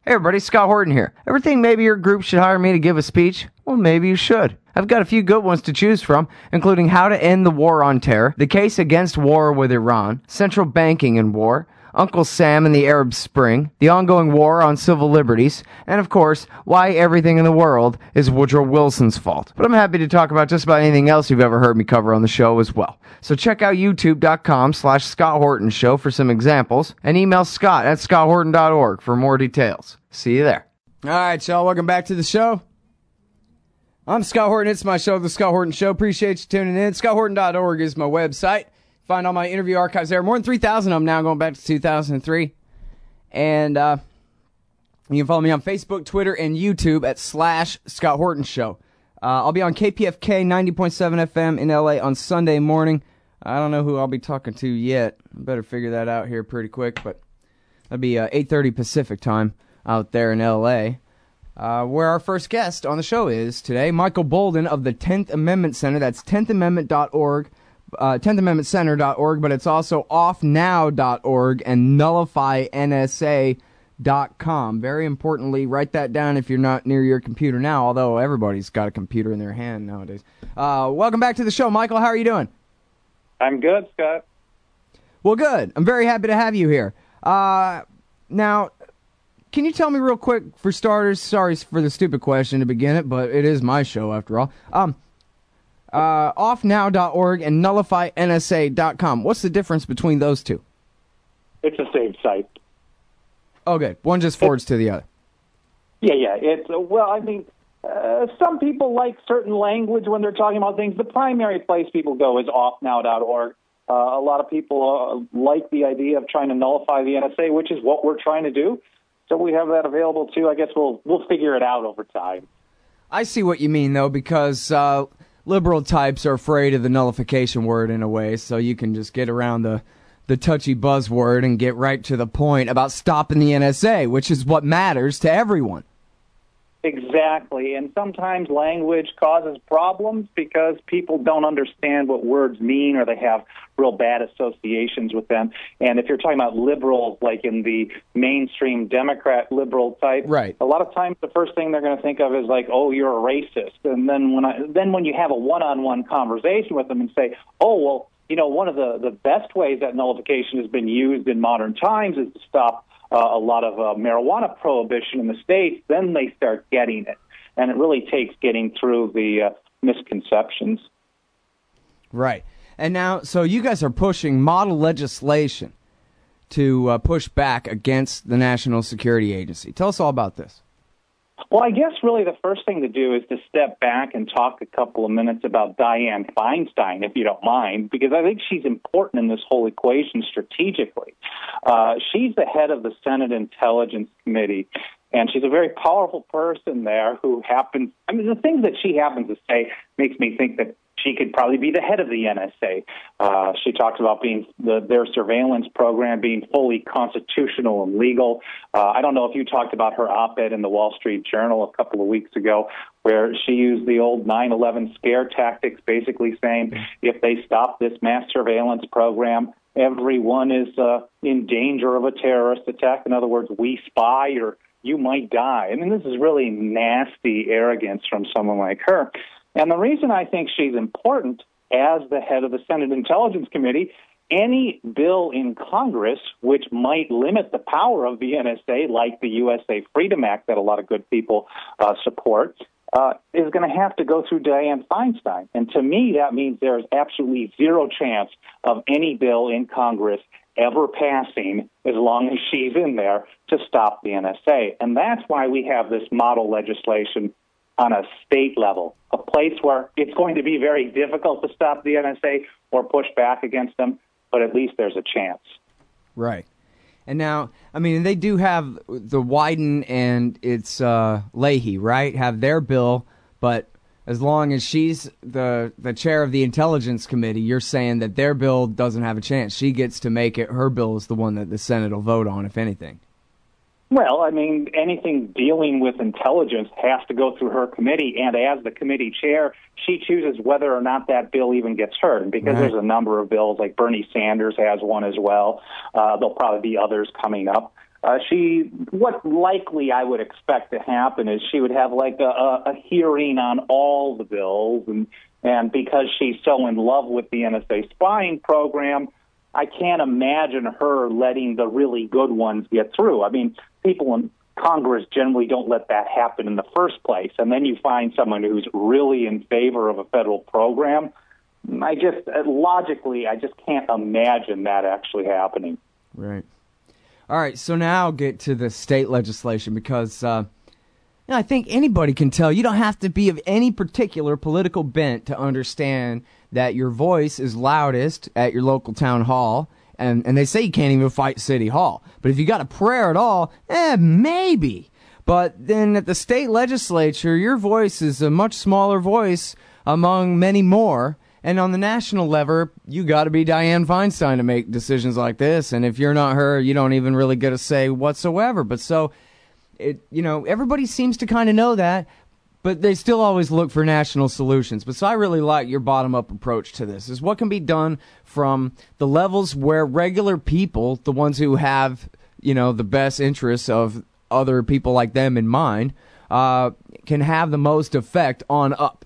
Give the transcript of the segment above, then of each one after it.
Hey everybody, Scott Horton here. Ever think maybe your group should hire me to give a speech? Well, maybe you should. I've got a few good ones to choose from, including how to end the war on terror, the case against war with Iran, central banking and war, Uncle Sam and the Arab Spring, the ongoing war on civil liberties, and of course, why everything in the world is Woodrow Wilson's fault. But I'm happy to talk about just about anything else you've ever heard me cover on the show as well. So check out youtube.com/Scott Horton Show for some examples, and email scott@scotthorton.org for more details. See you there. All right, y'all, welcome back to the show. I'm Scott Horton. It's my show, The Scott Horton Show. Appreciate you tuning in. scotthorton.org is my website. Find all my interview archives there. More than 3,000 of them now, going back to 2003. And you can follow me on Facebook, Twitter, and YouTube at /Scott Horton Show. I'll be on KPFK 90.7 FM in LA on Sunday morning. I don't know who I'll be talking to yet. I better figure that out here pretty quick, but that'll be 8:30 Pacific time out there in LA. Where our first guest on the show is today, Michael Boldin of the 10th Amendment Center. That's 10thamendment.org, 10thamendmentcenter.org, but it's also offnow.org and nullifynsa.com. Very importantly, write that down if you're not near your computer now, although everybody's got a computer in their hand nowadays. Welcome back to the show, Michael. How are you doing? I'm good, Scott. Well, good. I'm very happy to have you here. Now, can you tell me real quick, for starters, sorry for the stupid question to begin it, but it is my show after all, offnow.org and nullifynsa.com. What's the difference between those two? It's the same site. Oh, good. One just forwards to the other. Yeah. Some people like certain language when they're talking about things. The primary place people go is offnow.org. A lot of people like the idea of trying to nullify the NSA, which is what we're trying to do. So we have that available, too. I guess we'll figure it out over time. I see what you mean, though, because liberal types are afraid of the nullification word in a way, so you can just get around the touchy buzzword and get right to the point about stopping the NSA, which is what matters to everyone. Exactly, and sometimes language causes problems because people don't understand what words mean or they have real bad associations with them. And if you're talking about liberals, like in the mainstream Democrat liberal type, right, a lot of times the first thing they're going to think of is like, oh, you're a racist. And then when you have a one-on-one conversation with them and say, oh, well, you know, one of the best ways that nullification has been used in modern times is to stop a lot of marijuana prohibition in the states, then they start getting it. And it really takes getting through the misconceptions. Right. And now, so you guys are pushing model legislation to push back against the National Security Agency. Tell us all about this. Well, I guess really the first thing to do is to step back and talk a couple of minutes about Dianne Feinstein, if you don't mind, because I think she's important in this whole equation strategically. She's the head of the Senate Intelligence Committee, and she's a very powerful person there who happens, I mean, the things that she happens to say makes me think that she could probably be the head of the NSA. She talks about being their surveillance program being fully constitutional and legal. I don't know if you talked about her op-ed in the Wall Street Journal a couple of weeks ago, where she used the old 9/11 scare tactics, basically saying if they stop this mass surveillance program, everyone is in danger of a terrorist attack. In other words, we spy or you might die. I mean, this is really nasty arrogance from someone like her. And the reason I think she's important as the head of the Senate Intelligence Committee, any bill in Congress which might limit the power of the NSA, like the USA Freedom Act that a lot of good people support, is going to have to go through Dianne Feinstein. And to me, that means there's absolutely zero chance of any bill in Congress ever passing as long as she's in there to stop the NSA. And that's why we have this model legislation on a state level, a place where it's going to be very difficult to stop the NSA or push back against them, but at least there's a chance. Right. And now, I mean, they do have the Wyden and it's Leahy, right, have their bill, but as long as she's the chair of the Intelligence Committee, you're saying that their bill doesn't have a chance. She gets to make it. Her bill is the one that the Senate will vote on, if anything. Well, I mean, anything dealing with intelligence has to go through her committee, and as the committee chair, she chooses whether or not that bill even gets heard. And because there's a number of bills, like Bernie Sanders has one as well, there'll probably be others coming up. What likely I would expect to happen is she would have like a hearing on all the bills, and because she's so in love with the NSA spying program, I can't imagine her letting the really good ones get through. I mean, people in Congress generally don't let that happen in the first place, and then you find someone who's really in favor of a federal program. I just can't imagine that actually happening. Right. All right, so now I'll get to the state legislation because I think anybody can tell you don't have to be of any particular political bent to understand that your voice is loudest at your local town hall, and they say you can't even fight City Hall. But if you got a prayer at all, maybe. But then at the state legislature, your voice is a much smaller voice among many more. And on the national level, you got to be Dianne Feinstein to make decisions like this. And if you're not her, you don't even really get a say whatsoever. But so, everybody seems to kind of know that, but they still always look for national solutions. But so I really like your bottom-up approach to this, is what can be done from the levels where regular people, the ones who have, the best interests of other people like them in mind, can have the most effect on up.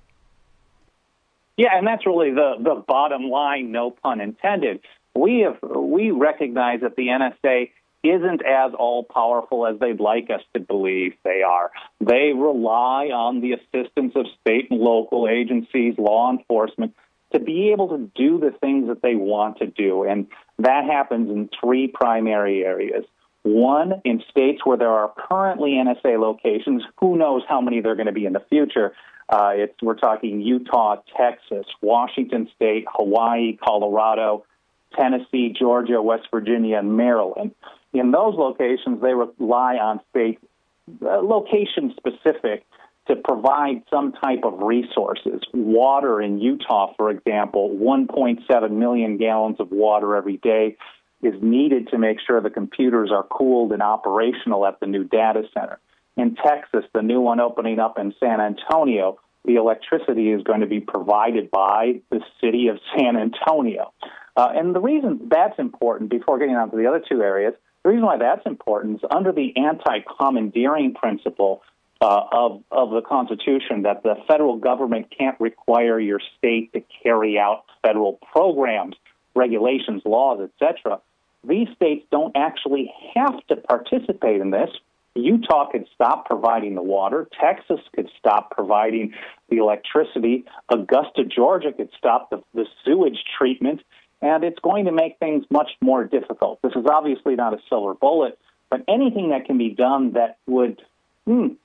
Yeah, and that's really the bottom line, no pun intended. We recognize that the NSA isn't as all-powerful as they'd like us to believe they are. They rely on the assistance of state and local agencies, law enforcement, to be able to do the things that they want to do, and that happens in three primary areas. One, in states where there are currently NSA locations, who knows how many there are going to be in the future. We're talking Utah, Texas, Washington State, Hawaii, Colorado, Tennessee, Georgia, West Virginia, and Maryland. In those locations, they rely on state location-specific to provide some type of resources. Water in Utah, for example, 1.7 million gallons of water every day is needed to make sure the computers are cooled and operational at the new data center. In Texas, the new one opening up in San Antonio, the electricity is going to be provided by the city of San Antonio. And the reason that's important, before getting on to the other two areas, the reason why that's important is under the anti-commandeering principle of the Constitution, that the federal government can't require your state to carry out federal programs, regulations, laws, etc. These states don't actually have to participate in this. Utah could stop providing the water. Texas could stop providing the electricity. Augusta, Georgia could stop the sewage treatment. And it's going to make things much more difficult. This is obviously not a silver bullet, but anything that can be done that would, slow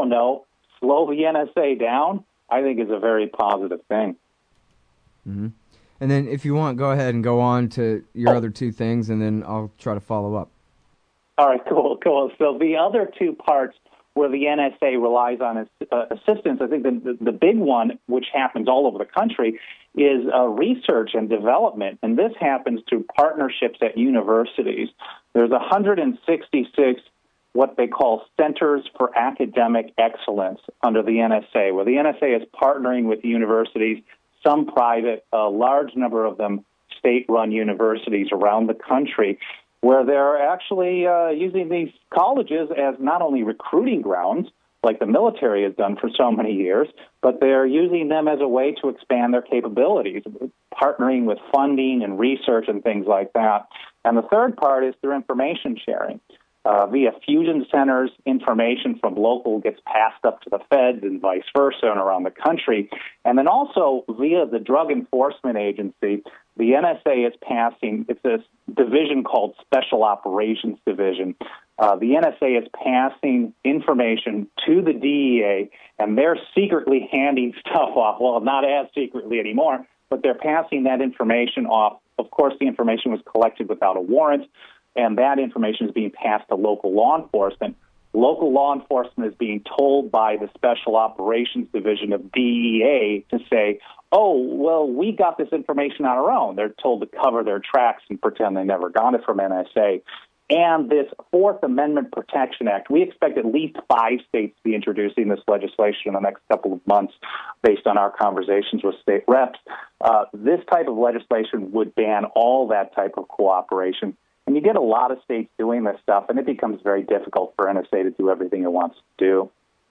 the NSA down, I think is a very positive thing. Mm-hmm. And then if you want, go ahead and go on to your other two things, and then I'll try to follow up. All right, cool. So the other two parts where the NSA relies on assistance, I think the big one, which happens all over the country, is research and development. And this happens through partnerships at universities. There's 166 what they call Centers for Academic Excellence under the NSA, where the NSA is partnering with universities, some private, a large number of them state-run universities around the country, where they're actually using these colleges as not only recruiting grounds, like the military has done for so many years, but they're using them as a way to expand their capabilities, partnering with funding and research and things like that. And the third part is through information sharing. Via fusion centers, information from local gets passed up to the feds and vice versa and around the country. And then also via the Drug Enforcement Agency, the NSA is passing, it's a division called Special Operations Division. The NSA is passing information to the DEA, and they're secretly handing stuff off. Well, not as secretly anymore, but they're passing that information off. Of course, the information was collected without a warrant, and that information is being passed to local law enforcement. Local law enforcement is being told by the Special Operations Division of DEA to say, oh, well, we got this information on our own. They're told to cover their tracks and pretend they never got it from NSA. And this Fourth Amendment Protection Act, we expect at least 5 states to be introducing this legislation in the next couple of months based on our conversations with state reps. This type of legislation would ban all that type of cooperation. And you get a lot of states doing this stuff, and it becomes very difficult for NSA to do everything it wants to do.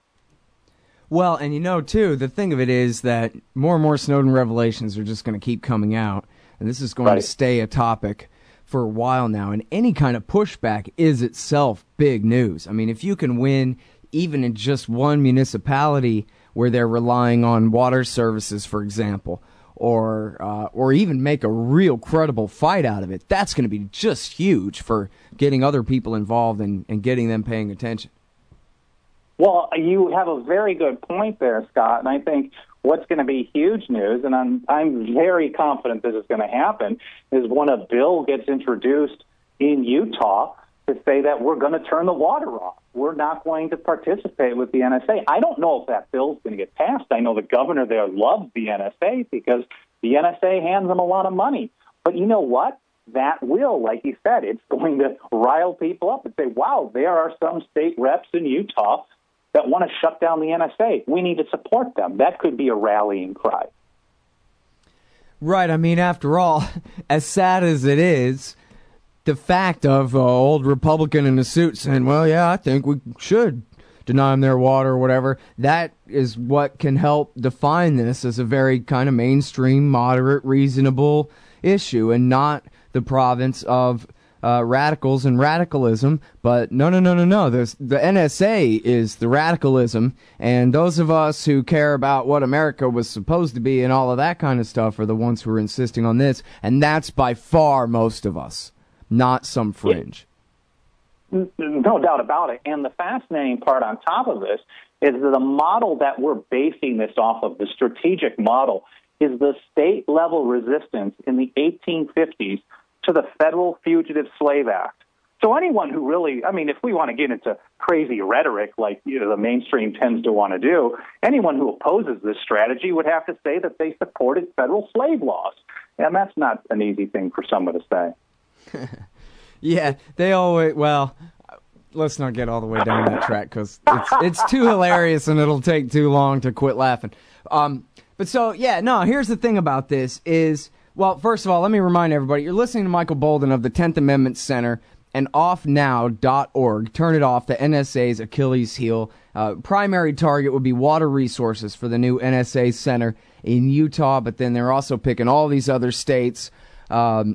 Well, and too, the thing of it is that more and more Snowden revelations are just going to keep coming out, and this is going to stay a topic for a while now, and any kind of pushback is itself big news. I mean, if you can win even in just one municipality where they're relying on water services, for example, or even make a real credible fight out of it, that's going to be just huge for getting other people involved and getting them paying attention. Well, you have a very good point there, Scott, and I think what's going to be huge news, and I'm very confident this is going to happen, is when a bill gets introduced in Utah to say that we're going to turn the water off. We're not going to participate with the NSA. I don't know if that bill's going to get passed. I know the governor there loves the NSA because the NSA hands them a lot of money. But you know what? That will, like you said, it's going to rile people up and say, wow, there are some state reps in Utah that want to shut down the NSA. We need to support them. That could be a rallying cry. Right. I mean, after all, as sad as it is, the fact of an old Republican in a suit saying, well, yeah, I think we should deny them their water or whatever, that is what can help define this as a very kind of mainstream, moderate, reasonable issue and not the province of radicals and radicalism. But no. The NSA is the radicalism, and those of us who care about what America was supposed to be and all of that kind of stuff are the ones who are insisting on this, and that's by far most of us, not some fringe. No doubt about it. And the fascinating part on top of this is that the model that we're basing this off of, the strategic model, is the state-level resistance in the 1850s to the Federal Fugitive Slave Act. So anyone who really, I mean, if we want to get into crazy rhetoric like the mainstream tends to want to do, anyone who opposes this strategy would have to say that they supported federal slave laws. And that's not an easy thing for someone to say. Yeah, they always, well, let's not get all the way down that track because it's too hilarious and it'll take too long to quit laughing. But so, yeah, no, here's the thing about this is, well, first of all, let me remind everybody, you're listening to Michael Bolden of the 10th Amendment Center and offnow.org. Turn it off, the NSA's Achilles heel. Primary target would be water resources for the new NSA center in Utah, but then they're also picking all these other states, and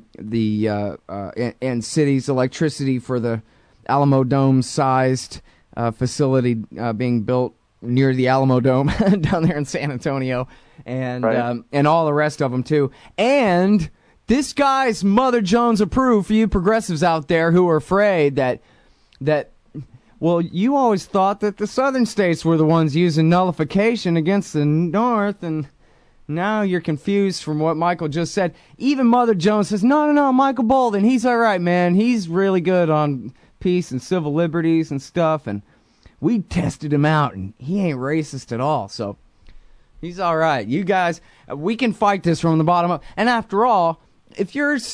cities, electricity for the Alamo Dome-sized facility being built near the Alamo Dome down there in San Antonio, and all the rest of them too. And this guy's Mother Jones approved for you progressives out there who are afraid that well, you always thought that the southern states were the ones using nullification against the North, and now you're confused from what Michael just said. Even Mother Jones says, no, Michael Bolden, he's all right, man. He's really good on peace and civil liberties and stuff, and we tested him out, and he ain't racist at all, so he's all right. You guys, we can fight this from the bottom up. And after all, if you move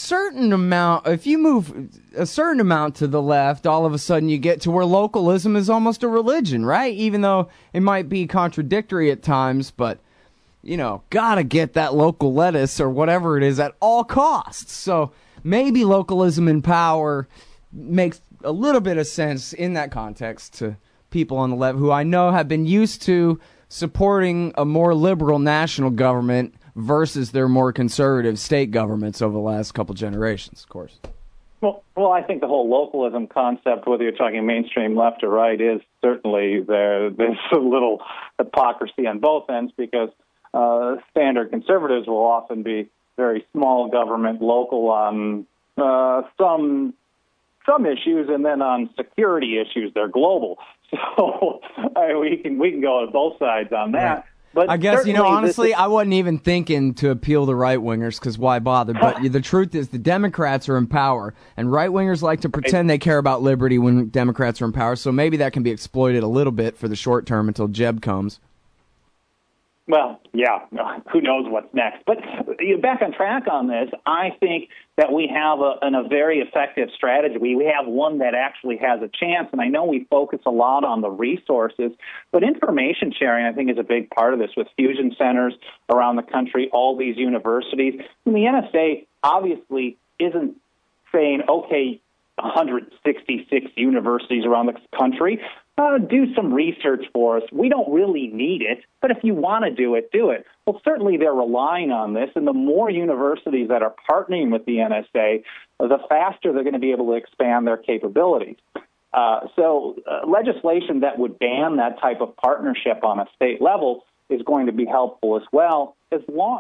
a certain amount to the left, all of a sudden you get to where localism is almost a religion, right? Even though it might be contradictory at times, but gotta get that local lettuce or whatever it is at all costs. So maybe localism in power makes a little bit of sense in that context to people on the left who I know have been used to supporting a more liberal national government versus their more conservative state governments over the last couple generations, of course. Well, I think the whole localism concept, whether you're talking mainstream left or right, is certainly there's a little hypocrisy on both ends because standard conservatives will often be very small government, local on some issues, and then on security issues, they're global. So we can go on both sides on that. Right. But I guess, honestly, I wasn't even thinking to appeal to right-wingers because why bother? But the truth is the Democrats are in power, and right-wingers like to pretend they care about liberty when Democrats are in power, so maybe that can be exploited a little bit for the short term until Jeb comes. Well, yeah, who knows what's next. But back on track on this, I think that we have a very effective strategy. We have one that actually has a chance, and I know we focus a lot on the resources, but information sharing, I think, is a big part of this with fusion centers around the country, all these universities. And the NSA obviously isn't saying, okay, 166 universities around the country. Do some research for us. We don't really need it, but if you want to do it, do it. Well, certainly they're relying on this, and the more universities that are partnering with the NSA, the faster they're going to be able to expand their capabilities. So legislation that would ban that type of partnership on a state level is going to be helpful as well as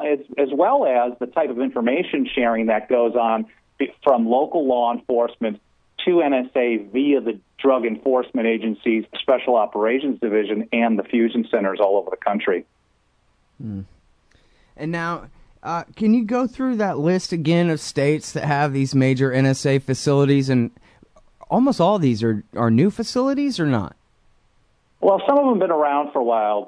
the type of information sharing that goes on from local law enforcement to NSA via the Drug Enforcement Agency's Special Operations Division and the fusion centers all over the country. And now, can you go through that list again of states that have these major NSA facilities? And almost all of these are new facilities or not? Well, some of them have been around for a while.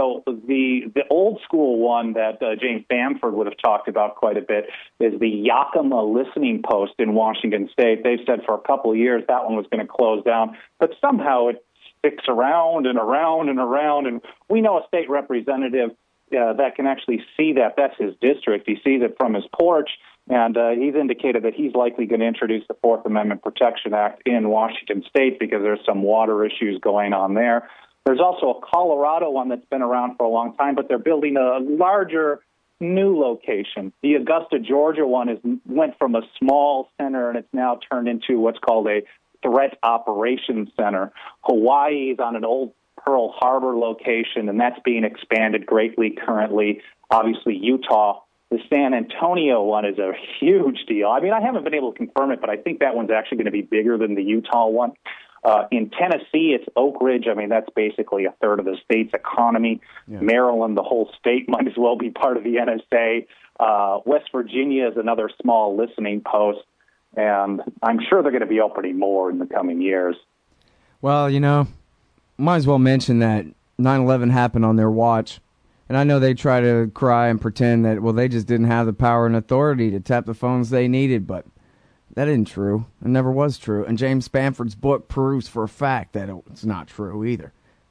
The old school one that James Bamford would have talked about quite a bit is the Yakima Listening Post in Washington State. They've said for a couple of years that one was going to close down, but somehow it sticks around and around and around. And we know a state representative that can actually see that. That's his district. He sees it from his porch, and he's indicated that he's likely going to introduce the Fourth Amendment Protection Act in Washington State because there's some water issues going on there. There's also a Colorado one that's been around for a long time, but they're building a larger new location. The Augusta, Georgia one went from a small center, and it's now turned into what's called a Threat Operations Center. Hawaii is on an old Pearl Harbor location, and that's being expanded greatly currently. Obviously, Utah. The San Antonio one is a huge deal. I mean, I haven't been able to confirm it, but I think that one's actually going to be bigger than the Utah one. In Tennessee, it's Oak Ridge. I mean, that's basically a third of the state's economy. Yeah. Maryland, the whole state might as well be part of the NSA. West Virginia is another small listening post, and I'm sure they're going to be opening more in the coming years. Well, might as well mention that 9/11 happened on their watch. And I know they try to cry and pretend that, well, they just didn't have the power and authority to tap the phones they needed, but that isn't true. It never was true. And James Bamford's book proves for a fact that it's not true either.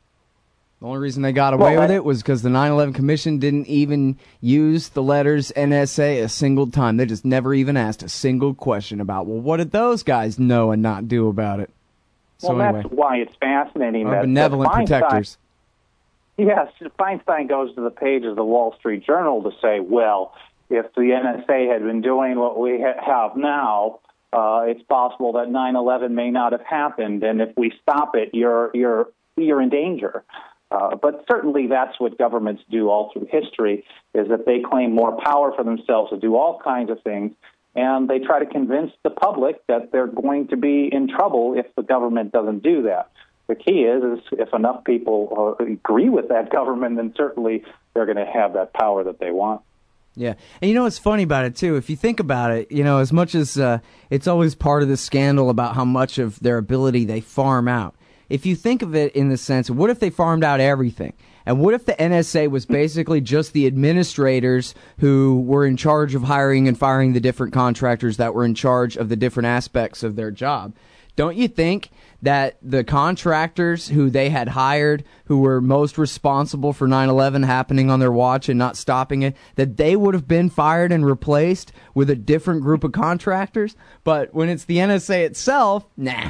The only reason they got away with it was because the 9/11 Commission didn't even use the letters NSA a single time. They just never even asked a single question about, well, what did those guys know and not do about it? So anyway, that's why it's fascinating. Our benevolent protectors. Yes, Feinstein goes to the page of the Wall Street Journal to say, well, if the NSA had been doing what we have now, it's possible that 9/11 may not have happened, and if we stop it, you're in danger. But certainly that's what governments do all through history, is that they claim more power for themselves to do all kinds of things, and they try to convince the public that they're going to be in trouble if the government doesn't do that. The key is if enough people agree with that government, then certainly they're going to have that power that they want. Yeah. And what's funny about it, too? If you think about it, as much as it's always part of the scandal about how much of their ability they farm out. If you think of it in the sense, what if they farmed out everything? And what if the NSA was basically just the administrators who were in charge of hiring and firing the different contractors that were in charge of the different aspects of their job? Don't you think that the contractors who they had hired, who were most responsible for 9/11 happening on their watch and not stopping it, that they would have been fired and replaced with a different group of contractors? But when it's the NSA itself,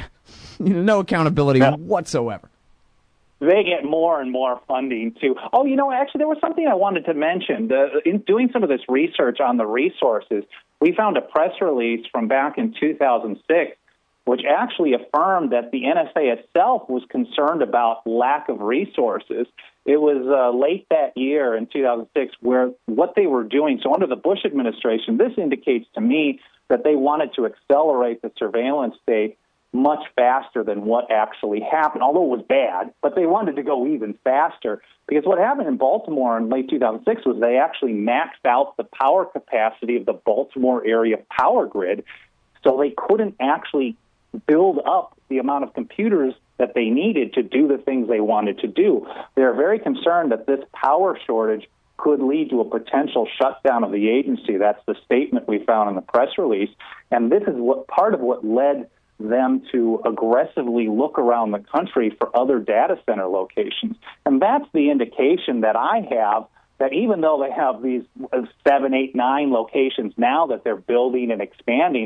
no accountability whatsoever. They get more and more funding, too. Oh, actually, there was something I wanted to mention. In doing some of this research on the resources, we found a press release from back in 2006 which actually affirmed that the NSA itself was concerned about lack of resources. It was late that year in 2006 where what they were doing, so under the Bush administration, this indicates to me that they wanted to accelerate the surveillance state much faster than what actually happened, although it was bad, but they wanted to go even faster because what happened in Baltimore in late 2006 was they actually maxed out the power capacity of the Baltimore area power grid, so they couldn't actually build up the amount of computers that they needed to do the things they wanted to do. They're very concerned that this power shortage could lead to a potential shutdown of the agency. That's the statement we found in the press release. And this is part of what led them to aggressively look around the country for other data center locations. And that's the indication that I have that even though they have these 7, 8, 9 locations now that they're building and expanding,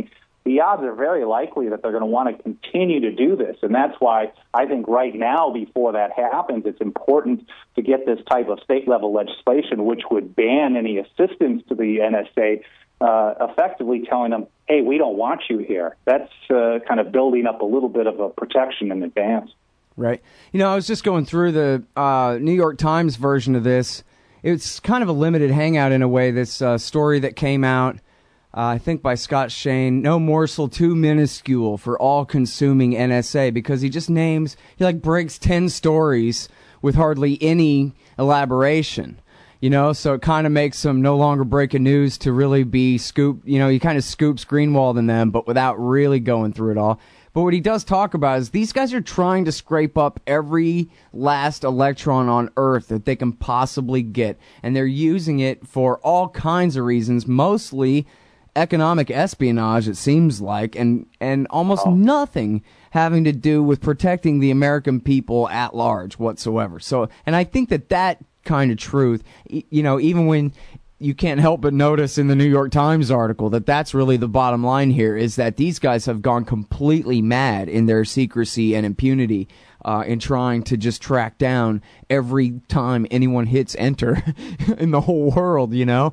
the odds are very likely that they're going to want to continue to do this. And that's why I think right now, before that happens, it's important to get this type of state-level legislation, which would ban any assistance to the NSA, effectively telling them, hey, we don't want you here. That's kind of building up a little bit of a protection in advance. Right. You know, I was just going through the New York Times version of this. It's kind of a limited hangout in a way, this story that came out, I think by Scott Shane, No Morsel Too Minuscule for All-Consuming NSA, because he just names, he like breaks 10 stories with hardly any elaboration, you know, so it kind of makes them no longer breaking news to really be scoop, you know, he kind of scoops Greenwald in them, but without really going through it all. But what he does talk about is these guys are trying to scrape up every last electron on Earth that they can possibly get, and they're using it for all kinds of reasons, mostly economic espionage, it seems like, and almost nothing having to do with protecting the American people at large whatsoever. So, and I think that kind of truth, you know, even when you can't help but notice in the New York Times article that that's really the bottom line here, is that these guys have gone completely mad in their secrecy and impunity in trying to just track down every time anyone hits enter in the whole world, you know?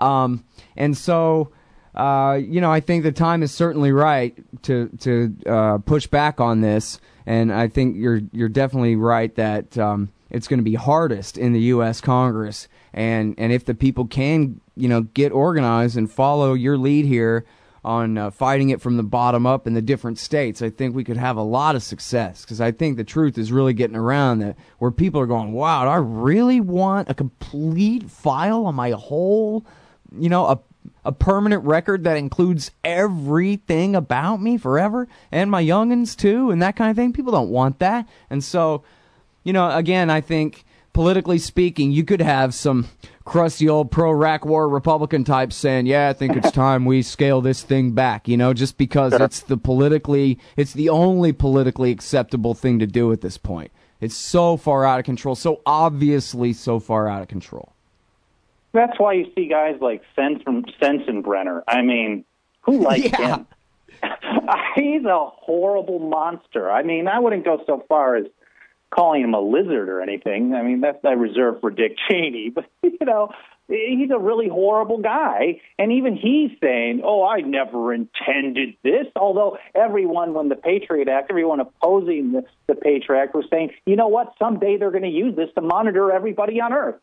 And so, you know, I think the time is certainly right to push back on this, and I think you're definitely right that it's going to be hardest in the U.S. Congress, and if the people can, you know, get organized and follow your lead here on fighting it from the bottom up in the different states, I think we could have a lot of success, because I think the truth is really getting around that where people are going, wow, do I really want a complete file on my whole, you know, a permanent record that includes everything about me forever and my youngins too and that kind of thing? People don't want that. And so, you know, again, I think politically speaking, you could have some crusty old pro-Iraq war Republican types saying, yeah, I think it's time we scale this thing back, you know, just because it's the only politically acceptable thing to do at this point. It's so far out of control, so obviously so far out of control. That's why you see guys like Sensenbrenner. I mean, who likes him? He's a horrible monster. I mean, I wouldn't go so far as calling him a lizard or anything. I mean, that's I reserve for Dick Cheney. But, you know, he's a really horrible guy. And even he's saying, oh, I never intended this. Although everyone, when the Patriot Act, everyone opposing the Patriot Act was saying, you know what, someday they're going to use this to monitor everybody on Earth.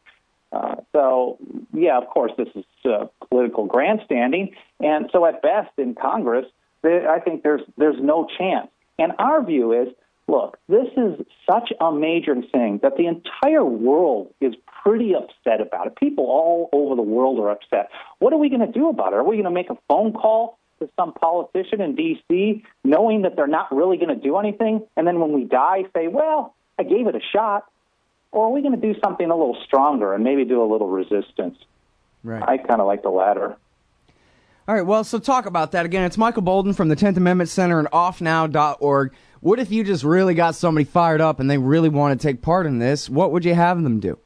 So, yeah, of course, this is political grandstanding. And so at best in Congress, I think there's no chance. And our view is, look, this is such a major thing that the entire world is pretty upset about it. People all over the world are upset. What are we going to do about it? Are we going to make a phone call to some politician in D.C. knowing that they're not really going to do anything? And then when we die, say, well, I gave it a shot. Or are we going to do something a little stronger and maybe do a little resistance? Right. I kind of like the latter. All right, well, so talk about that. Again, it's Michael Boldin from the 10th Amendment Center and offnow.org. What if you just really got somebody fired up and they really want to take part in this? What would you have them do?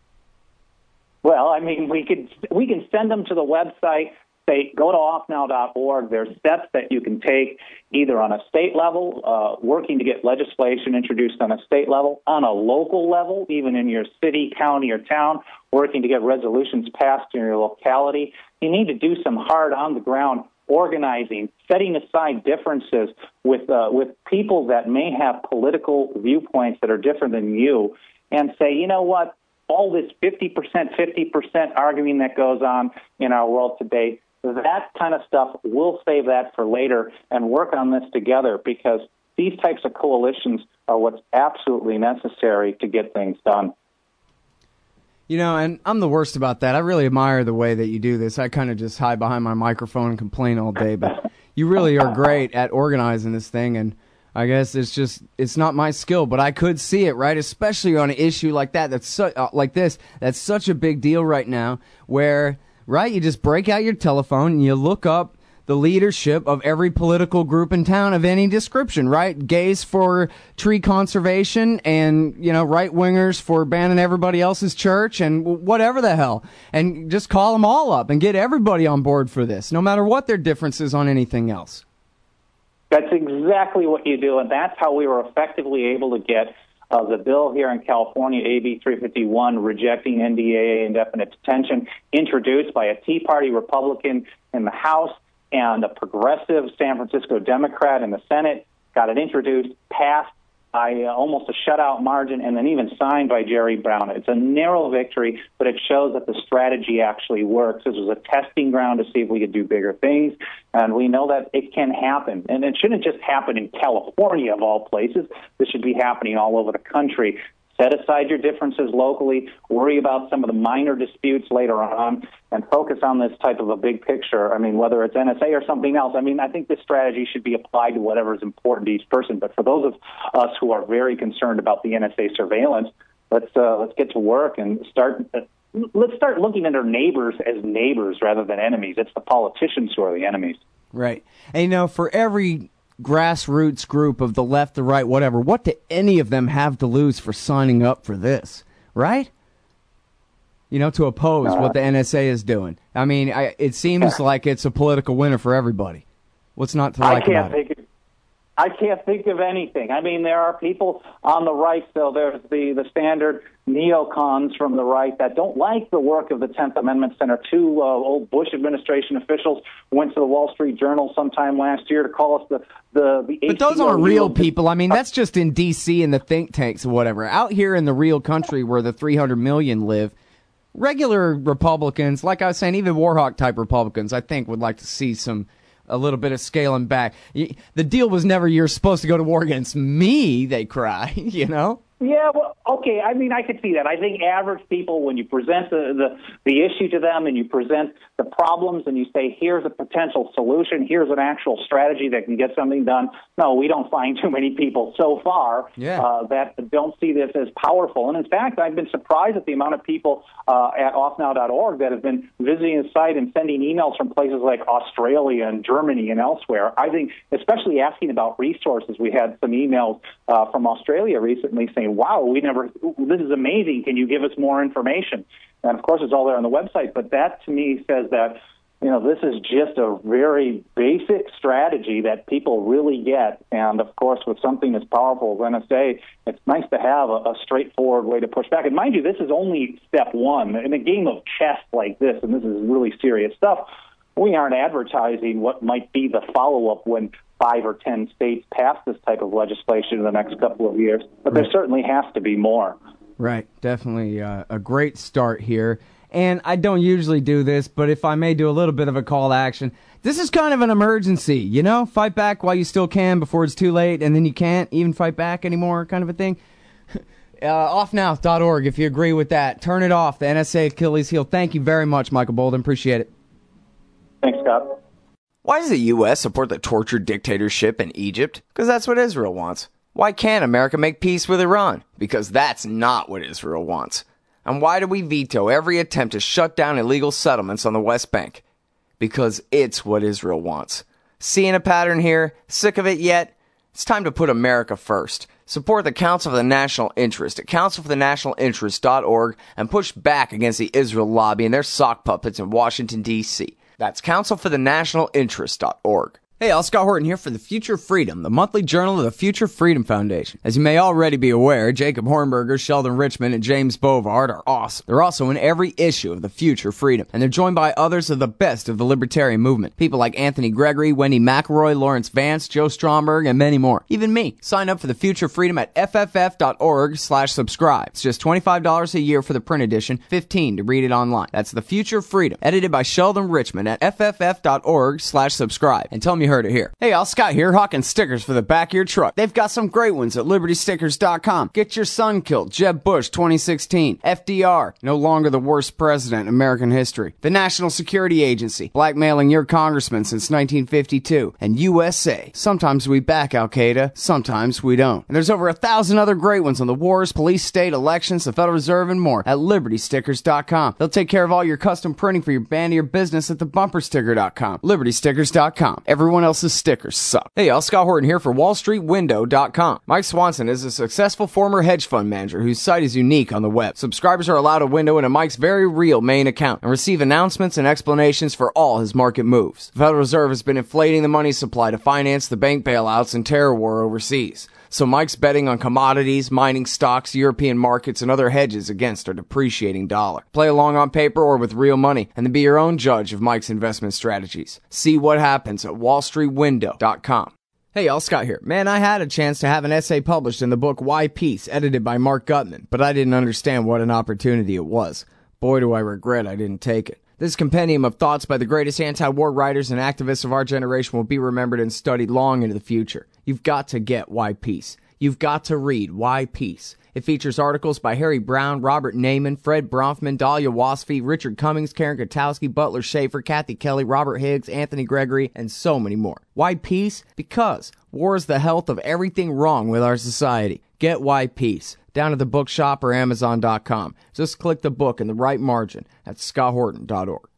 Well, I mean, we can send them to the website, say, go to offnow.org. There's steps that you can take either on a state level, working to get legislation introduced on a state level, on a local level, even in your city, county, or town, working to get resolutions passed in your locality. You need to do some hard on-the-ground organizing, setting aside differences with people that may have political viewpoints that are different than you, and say, you know what, all this 50% arguing that goes on in our world today, that kind of stuff, we'll save that for later and work on this together, because these types of coalitions are what's absolutely necessary to get things done. You know, and I'm the worst about that. I really admire the way that you do this. I kind of just hide behind my microphone and complain all day, but you really are great at organizing this thing, and I guess it's not my skill, but I could see it, right? Especially on an issue like that, that's like this, that's such a big deal right now, where, right, you just break out your telephone and you look up the leadership of every political group in town of any description, right? Gays for tree conservation and, you know, right-wingers for banning everybody else's church and whatever the hell. And just call them all up and get everybody on board for this, no matter what their differences on anything else. That's exactly what you do, and that's how we were effectively able to get the bill here in California, AB 351, rejecting NDAA indefinite detention, introduced by a Tea Party Republican in the House and a progressive San Francisco Democrat in the Senate, got it introduced, passed by almost a shutout margin, and then even signed by Jerry Brown. It's a narrow victory, but it shows that the strategy actually works. This was a testing ground to see if we could do bigger things, and we know that it can happen. And it shouldn't just happen in California, of all places. This should be happening all over the country. Set aside your differences locally, worry about some of the minor disputes later on, and focus on this type of a big picture. I mean, whether it's NSA or something else, I mean, I think this strategy should be applied to whatever is important to each person. But for those of us who are very concerned about the NSA surveillance, let's get to work and let's start looking at our neighbors as neighbors rather than enemies. It's the politicians who are the enemies. Right. And, for every grassroots group of the left, the right, whatever, what do any of them have to lose for signing up for this, right? To oppose what the NSA is doing. I mean, it seems like it's a political winner for everybody. What's not to like about it? I can't think of anything. I mean, there are people on the right, so there's the standard neocons from the right that don't like the work of the 10th Amendment Center. Two old Bush administration officials went to the Wall Street Journal sometime last year to call us the But those aren't real people. I mean, that's just in D.C. and the think tanks or whatever. Out here in the real country where the 300 million live, regular Republicans, like I was saying, even Warhawk-type Republicans, I think would like to see a little bit of scaling back. The deal was never, you're supposed to go to war against me, they cry, Yeah, well, okay. I mean, I could see that. I think average people, when you present the issue to them and you present the problems and you say, here's a potential solution, here's an actual strategy that can get something done. No, we don't find too many people so far that don't see this as powerful. And in fact, I've been surprised at the amount of people at offnow.org that have been visiting the site and sending emails from places like Australia and Germany and elsewhere. I think, especially asking about resources. We had some emails from Australia recently saying, wow, this is amazing. Can you give us more information? And of course, it's all there on the website. But that to me says that, this is just a very basic strategy that people really get. And of course, with something as powerful as NSA, it's nice to have a straightforward way to push back. And mind you, this is only step one. In a game of chess like this, and this is really serious stuff, we aren't advertising what might be the follow-up when 5 or 10 states pass this type of legislation in the next couple of years. But there certainly has to be more. Right. Definitely a great start here. And I don't usually do this, but if I may do a little bit of a call to action, this is kind of an emergency, Fight back while you still can before it's too late, and then you can't even fight back anymore kind of a thing. Offnow.org, if you agree with that. Turn it off. The NSA Achilles heel. Thank you very much, Michael Boldin. Appreciate it. Thanks, Scott. Why does the U.S. support the tortured dictatorship in Egypt? Because that's what Israel wants. Why can't America make peace with Iran? Because that's not what Israel wants. And why do we veto every attempt to shut down illegal settlements on the West Bank? Because it's what Israel wants. Seeing a pattern here? Sick of it yet? It's time to put America first. Support the Council for the National Interest at councilforthenationalinterest.org and push back against the Israel lobby and their sock puppets in Washington, D.C. That's councilforthenationalinterest.org. Hey, all, Scott Horton here for The Future Freedom, the monthly journal of the Future Freedom Foundation. As you may already be aware, Jacob Hornberger, Sheldon Richman, and James Bovard are awesome. They're also in every issue of The Future Freedom, and they're joined by others of the best of the libertarian movement. People like Anthony Gregory, Wendy McElroy, Lawrence Vance, Joe Stromberg, and many more. Even me. Sign up for The Future Freedom at fff.org/subscribe. It's just $25 a year for the print edition, $15 to read it online. That's The Future Freedom, edited by Sheldon Richman at fff.org/subscribe. And tell me you heard it here. Hey, all, Scott here, hawking stickers for the back of your truck. They've got some great ones at libertystickers.com. Get your son killed, Jeb Bush 2016. FDR, no longer the worst president in American history. The National Security Agency, blackmailing your congressman since 1952. And USA, sometimes we back Al-Qaeda, sometimes we don't. And there's over 1,000 other great ones on the wars, police, state, elections, the Federal Reserve, and more at libertystickers.com. They'll take care of all your custom printing for your band or your business at thebumpersticker.com. libertystickers.com. Everyone everyone else's stickers suck. Hey y'all, Scott Horton here for WallStreetWindow.com. Mike Swanson is a successful former hedge fund manager whose site is unique on the web. Subscribers are allowed a window into Mike's very real main account and receive announcements and explanations for all his market moves. The Federal Reserve has been inflating the money supply to finance the bank bailouts and terror war overseas. So Mike's betting on commodities, mining stocks, European markets, and other hedges against a depreciating dollar. Play along on paper or with real money, and then be your own judge of Mike's investment strategies. See what happens at WallStreetWindow.com. Hey y'all, Scott here. Man, I had a chance to have an essay published in the book Why Peace, edited by Mark Gutman, but I didn't understand what an opportunity it was. Boy, do I regret I didn't take it. This compendium of thoughts by the greatest anti-war writers and activists of our generation will be remembered and studied long into the future. You've got to get Why Peace. You've got to read Why Peace. It features articles by Harry Brown, Robert Naiman, Fred Bronfman, Dahlia Wasfy, Richard Cummings, Karen Kotowski, Butler Schaefer, Kathy Kelly, Robert Higgs, Anthony Gregory, and so many more. Why Peace? Because war is the health of everything wrong with our society. Get Why Peace. Down at the bookshop or Amazon.com. Just click the book in the right margin at scotthorton.org.